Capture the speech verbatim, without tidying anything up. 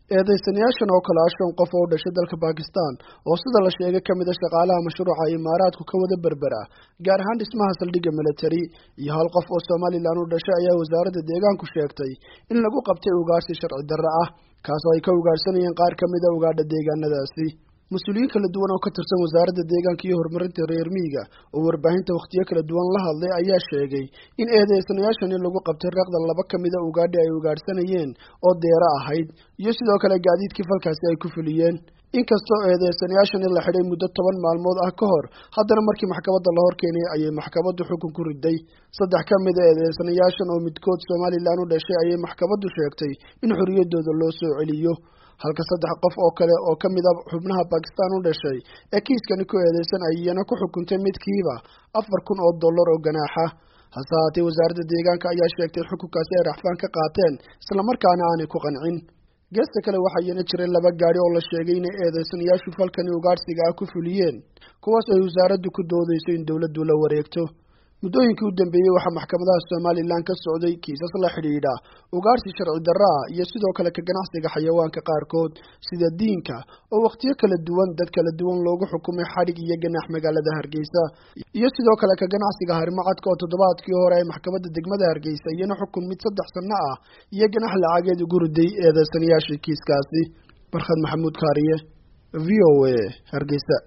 eedeystayaashan oo kala ashan qof oo dhashay dalka Pakistan oo sida la sheegay kamid ah shaqaalaha mashruuca Imaaraadku ka wada berbera gaar ahaan dhismaha saldhigga military iyo hal qof oo Soomaaliland u dhashay ayaa wasaaradda deegaanku sheegtay in lagu qabtay ugaarsi sharci darro ah kaas oo ay ka ugaarsanayeen qaar kamid ah ugaadha deegaanadaasi مسؤولين kala duwan oo ka tirsan wasaaradda deegaanka iyo horumarinta reer miyiga oo warbaahinta waqtiyo kala duwan la hadlay ayaa sheegay in eedeystayaashan lagu qabtay raqda laba kamid ah ugaadha ay ugaarsanayeen oo deera ahayd iyo sidoo kale gaadiidkii falkaasi ay ku fuliyeen inkastoo eedeystayaashan la xidhay muddo toban maalmood ah ka hor haddana markii maxkamadda la horkeenay ayay maxkamaddu xukun ku riday saddex kamid ah eedeystayaashan oo midkood Soomaaliland u dhashay ayay maxkamaddu sheegtay in xoriyadooda loo soo celiyo halka saddex qof oo kale oo kamid ah xubnaha Pakistan u dhashay ee kiiskani ku eedeysan ayayna ku xukuntay midkiiba afar kun oo dollar oo ganaaxa hasaatee wasaaradda deegaanka ayaa sheegtay xukunkaasi ay rafaan ka qaateen isla markaana aanay ku qancin geesta kale waxa yana jiray laba gaari oo la sheegay in eedeystayaashu falkani ugaarsiga ah ku fuliyeen kuwaas ay wasaaraddu ku doodayso in dawladdu la wareegto muddooyinkii u dambeeyay waxa maxkamadaha Soomaaliland ka socday kiisas la xiriira ugaarsi sharci darro ah iyo sidoo kale ka ganacsiga xayawaanka qaarkood sida diinka oo waqtiyo kala duwan dad kala duwan loogu xukumay xarig iyo ganaax magaalada Hargeysa iyo sidoo kale ka ganacsiga harimacadka oo toddobaadkii hore ay maxkamadda degmada Hargeysa iyana xukun mid saddex sano ah iyo ganaax lacageed ugu riday eedeystayaashii kiiskaasi Barkhad Maxamuud Kaariye V O A Hargeysa.